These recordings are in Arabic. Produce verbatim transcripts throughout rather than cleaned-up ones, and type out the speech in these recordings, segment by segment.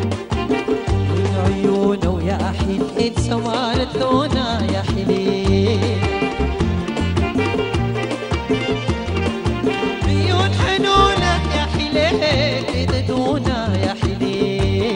عيونه ويا حليل سوارت لونا يا حليل عيون حنونة يا حليل يددونا يا حليل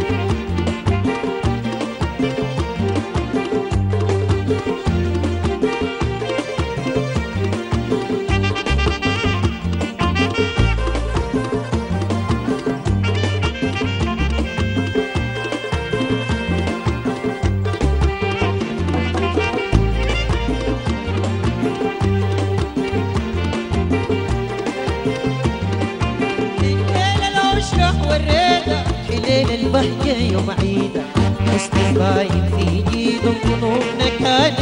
حليل البهجة يوم عيدة حسن باين في جيده قلوبنا كانت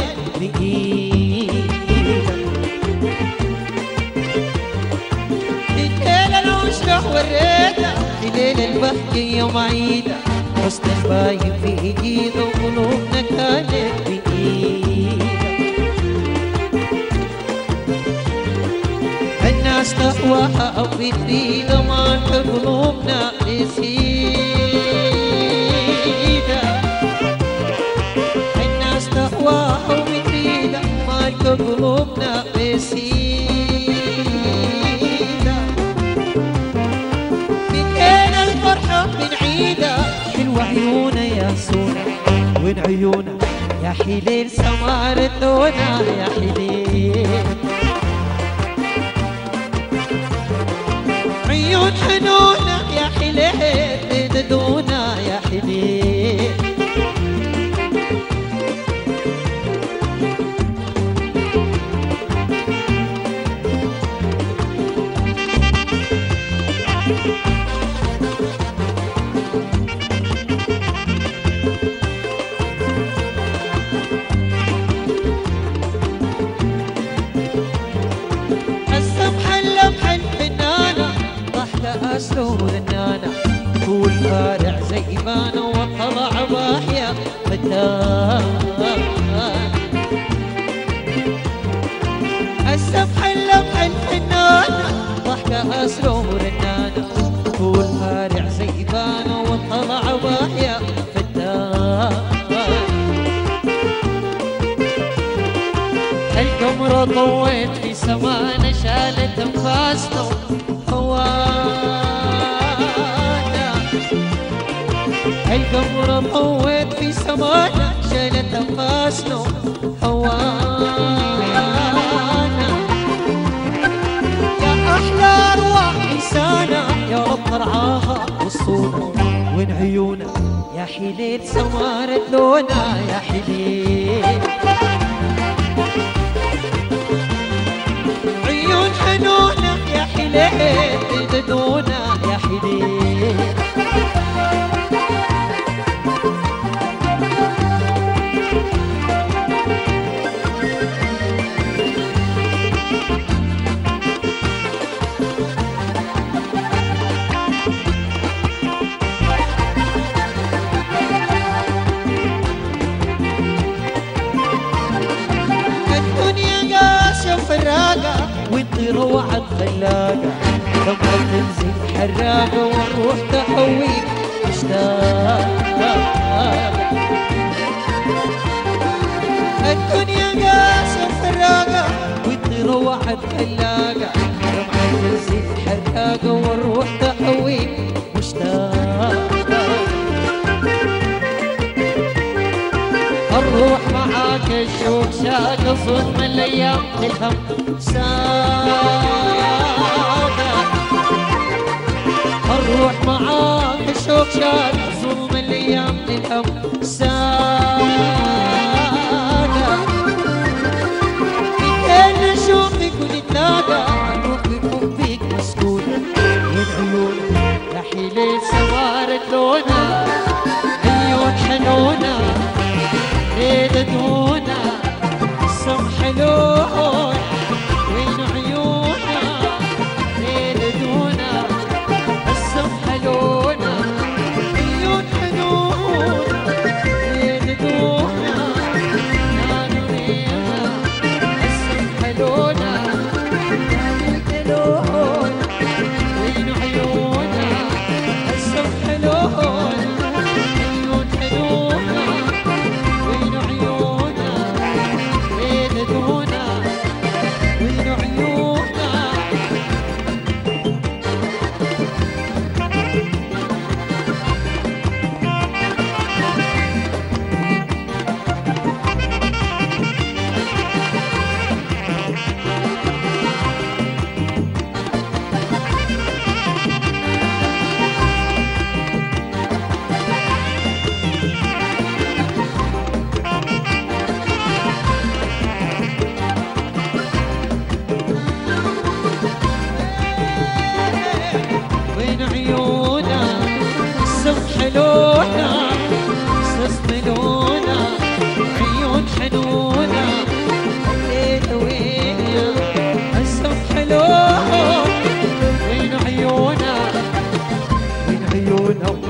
بإيده حليل العشرة والريدة حليل البهجة يوم عيدة حسن باين في جيده قلوبنا كانت بإيده الناس تهواها أو بتريد ما قلوبنا نسيدة الناس تهواها أو بتريد ما قلوبنا نسيدة من أين الفرحة من عيدة حلوة عيونا يا سونا وين عيونا يا حليل سمارت لونا يا حليل عيون حنونة يا حليل يددونا يا حليل السمحة اللمحة الفنانة أسلوب النانا طول فارع زيبانة وطلع باحية فتان السمحة اللمحة الفنانة ضحكة أسلوب النانا طول فارع زيبانة وطلع باحية فتان القمرة طويت في سمانة شالت انفاسنا هوانا القمر ضويت في سمانا شالت انفاسنا هوانا يا احلى ارواح انسانه يا رب نرعاها وصونا وين عيونا يا حليل سمارت لونا يا حليل عيون حنونه يا حليل يددونا يا حليل الدنيا قاسية وفراقة وانت روعة خلاقة لما تنزل حراقة والروح تحويك مشتاقة الدنيا قاسية وفراقة وانت روعة خلاقة لما تنزل حراقة والروح تحويك مشتاقة الروح معاك الشوق شاق صدم الايام للهم ساقة الروح معاك الشوق شاق ظلم الايام للهم ساقة بدينا نشوفك ونتلاقى روحك فيك مسكونة والعيون يا حليل سوارت لونا عيون حنونة يددونا السمح لون وين عيونا يددونا السمح لون عيون حنون عيونها